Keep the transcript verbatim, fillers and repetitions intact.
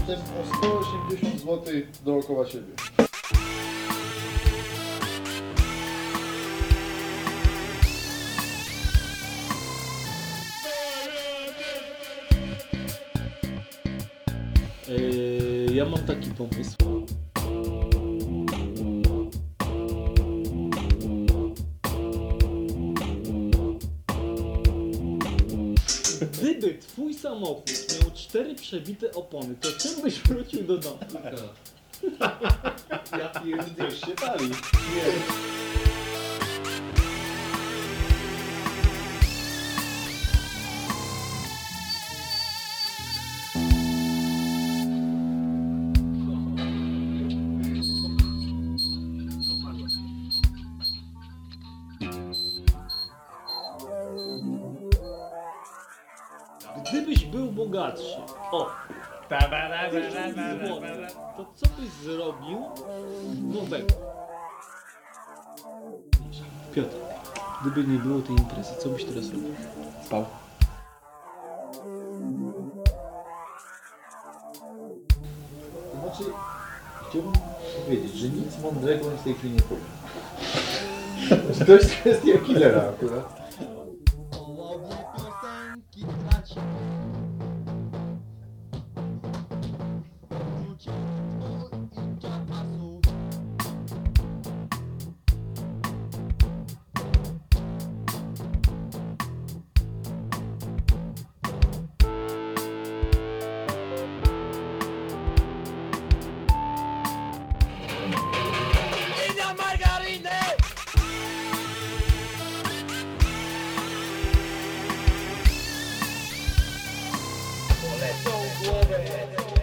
jestem o sto osiemdziesiąt złotych dookoła siebie. Yy, ja mam taki pomysł. Gdyby twój samochód miał cztery przebite opony, to czym byś wrócił do domu? Ja pierdolę, już się pali. Nie. Gdybyś był bogatszy, o, to co byś zrobił nowego? Piotr, gdyby nie było tej imprezy, co byś teraz robił? Spał. To znaczy, chciałbym powiedzieć, że nic mądrego mi w tej chwili nie powiem. To jest kwestia killera akurat. Polecą głowę.